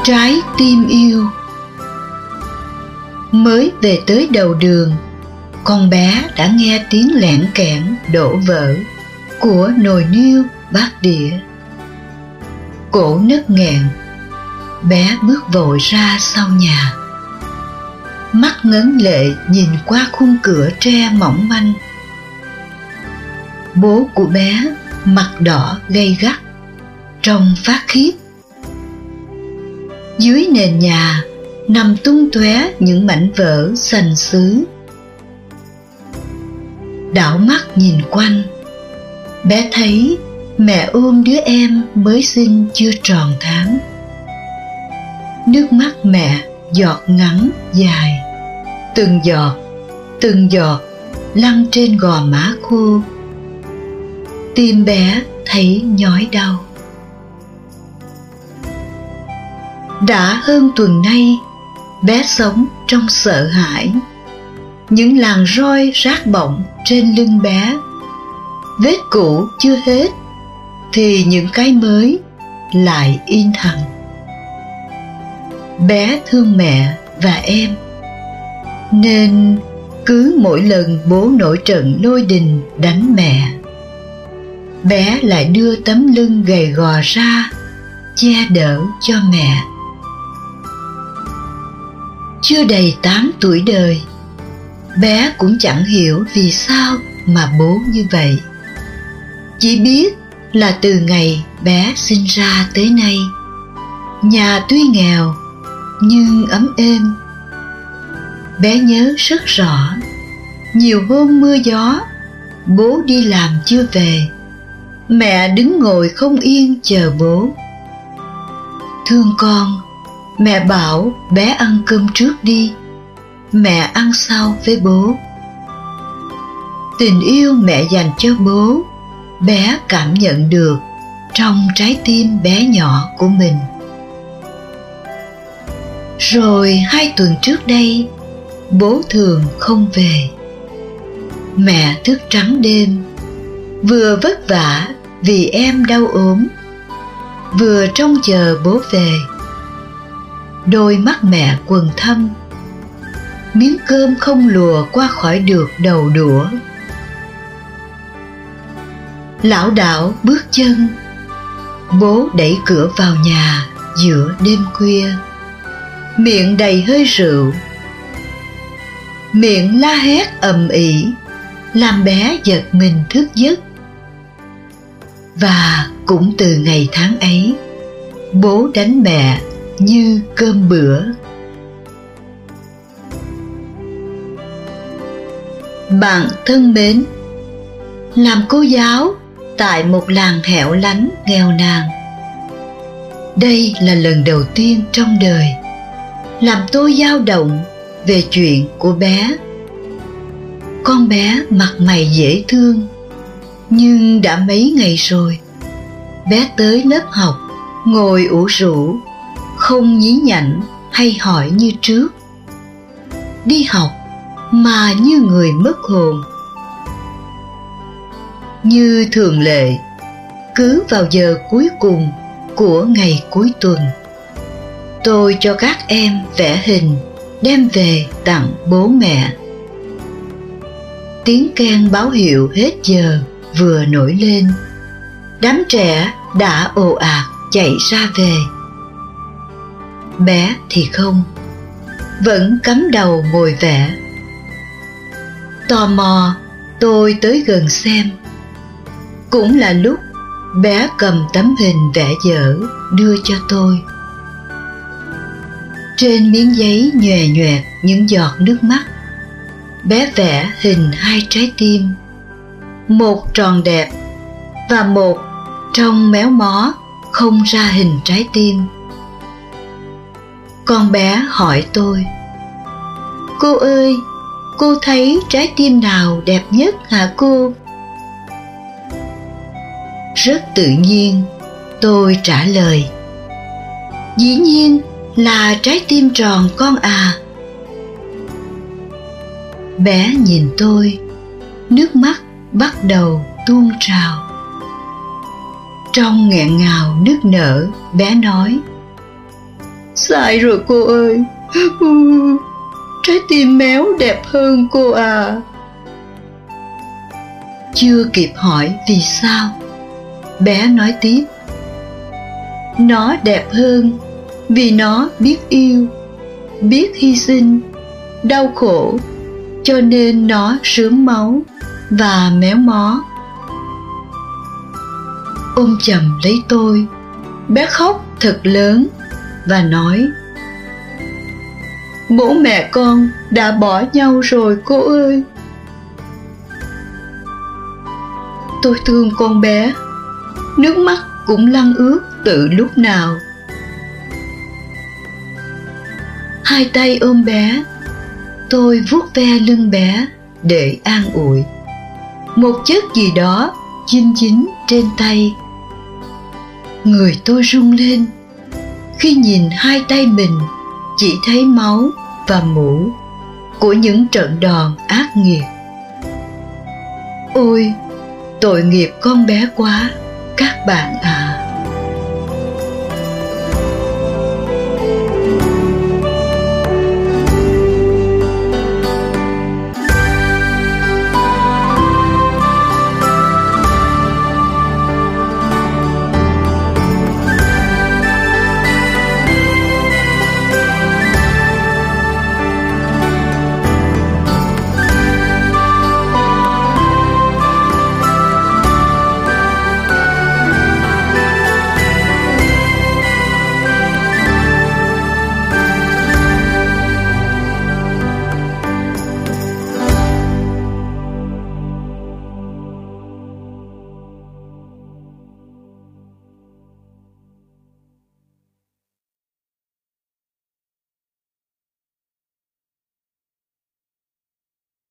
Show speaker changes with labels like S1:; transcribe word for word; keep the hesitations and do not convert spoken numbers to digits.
S1: Trái tim yêu. Mới về tới đầu đường, con bé đã nghe tiếng lẻn kẽn đổ vỡ của nồi niêu bát đĩa. Cổ nấc nghẹn, bé bước vội ra sau nhà, mắt ngấn lệ nhìn qua khung cửa tre mỏng manh. Bố của bé mặt đỏ gay gắt, trông phát khiếp. Dưới nền nhà nằm tung tóe những mảnh vỡ sành xứ. Đảo mắt nhìn quanh, bé thấy mẹ ôm đứa em mới sinh chưa tròn tháng. Nước mắt mẹ giọt ngắn dài, từng giọt, từng giọt lăn trên gò má khô. Tim bé thấy nhói đau. Đã hơn tuần nay, bé sống trong sợ hãi. Những làn roi rát bọng trên lưng bé. Vết cũ chưa hết, thì những cái mới lại in hằn. Bé thương mẹ và em, nên cứ mỗi lần bố nổi trận lôi đình đánh mẹ, bé lại đưa tấm lưng gầy gò ra che đỡ cho mẹ. Chưa đầy tám tuổi đời, bé cũng chẳng hiểu vì sao mà bố như vậy. Chỉ biết là từ ngày bé sinh ra tới nay, nhà tuy nghèo nhưng ấm êm. Bé nhớ rất rõ, nhiều hôm mưa gió, bố đi làm chưa về, mẹ đứng ngồi không yên chờ bố. Thương con, mẹ bảo bé ăn cơm trước đi, mẹ ăn sau với bố. Tình yêu mẹ dành cho bố, bé cảm nhận được trong trái tim bé nhỏ của mình. Rồi hai tuần trước đây, bố thường không về. Mẹ thức trắng đêm, vừa vất vả vì em đau ốm, vừa trông chờ bố về. Đôi mắt mẹ quầng thâm, miếng cơm không lùa qua khỏi được đầu đũa. Lảo đảo bước chân, bố đẩy cửa vào nhà giữa đêm khuya, miệng đầy hơi rượu. Miệng la hét ầm ĩ, làm bé giật mình thức giấc. Và cũng từ ngày tháng ấy, bố đánh mẹ như cơm bữa. Bạn thân mến, làm cô giáo tại một làng hẻo lánh nghèo nàn, đây là lần đầu tiên trong đời làm tôi dao động về chuyện của bé. Con bé mặt mày dễ thương, nhưng đã mấy ngày rồi bé tới lớp học ngồi ủ rũ, không nhí nhảnh hay hỏi như trước. Đi học mà như người mất hồn. Như thường lệ, cứ vào giờ cuối cùng của ngày cuối tuần, tôi cho các em vẽ hình đem về tặng bố mẹ. Tiếng keng báo hiệu hết giờ vừa nổi lên. Đám trẻ đã ồ ạt chạy ra về. Bé thì không, vẫn cắm đầu ngồi vẽ. Tò mò, tôi tới gần xem. Cũng là lúc bé cầm tấm hình vẽ dở đưa cho tôi. Trên miếng giấy nhòe nhoẹt những giọt nước mắt. Bé vẽ hình hai trái tim, một tròn đẹp và một trông méo mó không ra hình trái tim. Con bé hỏi tôi: "Cô ơi, cô thấy trái tim nào đẹp nhất hả cô?" Rất tự nhiên, tôi trả lời: "Dĩ nhiên là trái tim tròn con à." Bé nhìn tôi, nước mắt bắt đầu tuôn trào. Trong nghẹn ngào nức nở, bé nói: Sai rồi cô ơi. Trái tim méo đẹp hơn cô à. Chưa kịp hỏi vì sao, bé nói tiếp: Nó đẹp hơn vì nó biết yêu, biết hy sinh, đau khổ, cho nên nó rớm máu và méo mó. Ôm chầm lấy tôi, bé khóc thật lớn và nói: Bố mẹ con đã bỏ nhau rồi cô ơi. Tôi thương con bé, nước mắt cũng lăn ướt từ lúc nào. Hai tay ôm bé, tôi vuốt ve lưng bé để an ủi. Một chất gì đó chinh dính trên tay. Người tôi rung lên khi nhìn hai tay mình chỉ thấy máu và mủ của những trận đòn ác nghiệt. Ôi, tội nghiệp con bé quá các bạn à.